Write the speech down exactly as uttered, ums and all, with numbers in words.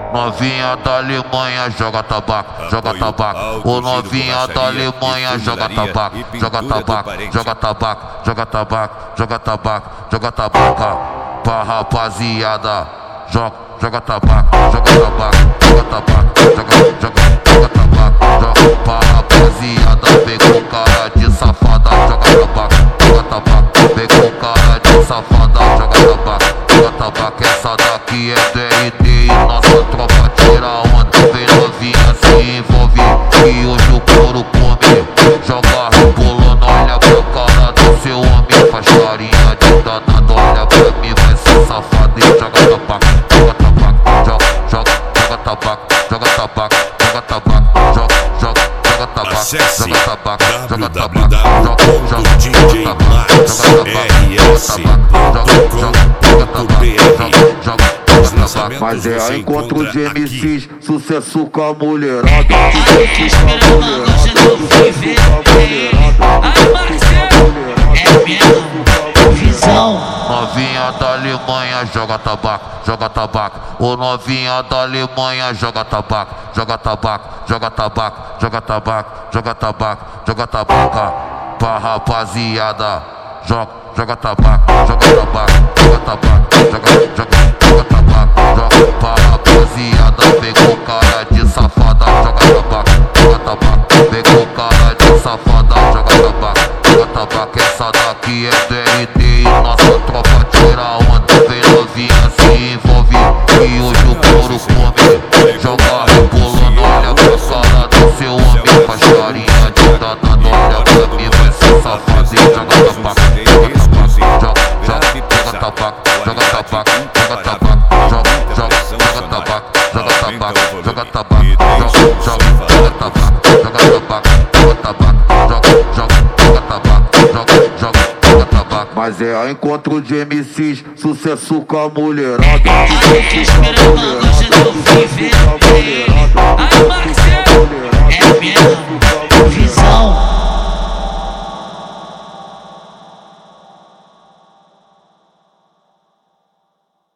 Novinha da Alemanha joga tabaco, joga tabaco. Ô novinha da Alemanha joga tabaco, joga tabaco, joga tabaco, joga tabaco, joga tabaco, joga tabaco. Pra rapaziada, joga, joga tabaco, joga tabaco, joga tabaco, joga, joga, joga tabaco, joga pra rapaziada. Vem com cara de safada, joga tabaco, joga tabaco. Vem com cara de safada, joga tabaco, joga tabaco. Essa daqui é D R T e nossa tropa tira onda. Vem novinha se envolve e hoje o couro come. Joga rebolando, olha pra cara do seu homem. Faz carinha de danado, olha pra mim, vai ser safado e joga tabaco, joga tabaco, joga, joga, joga tabaco, joga tabaco, joga tabaco, joga, joga, joga tabaco, joga tabaco, joga tabaco, joga, joga, joga tabaco, joga tabaco, joga tabaco, joga. Mas é a encontro de M Cs, sucesso com a mulherada. Sucesso com a mulherada, sucesso com a mulherada. Aí Marcelo, é mesmo, visão. Novinha da Alemanha joga tabaco, joga tabaco. Ô novinha da Alemanha joga tabaco, joga tabaco, joga tabaco, joga tabaco, joga tabaco, joga tabaco. Pra rapaziada, joga, joga tabaco, joga tabaco, joga tabaco, joga, joga, joga tabaco, joga pra rapaziada. Vem com cara de safada, joga tabaco, joga tabaco. Vem com cara de safada, joga tabaco, joga tabaco. Essa daqui é D R T e nossa tropa tira onda. Vem novinha se envolve e hoje o couro come. Joga rebolando, olha pra cara do seu homem. Faz carinha de danado, olha pra mim, vai ser safado e joga tabaco, joga tabaco, joga, joga tabaco, joga tabaco, joga tabaco, joga, joga, joga tabaco, joga tabaco, joga tabaco, joga, joga, joga tabaco, joga tabaco, joga tabaco, joga, joga, joga tabaco, joga, joga, joga tabaco. Mas é a encontro de M Cs, sucesso com a mulherada. Aqui esperando hoje do viver. Aí Marcelo, é mesmo.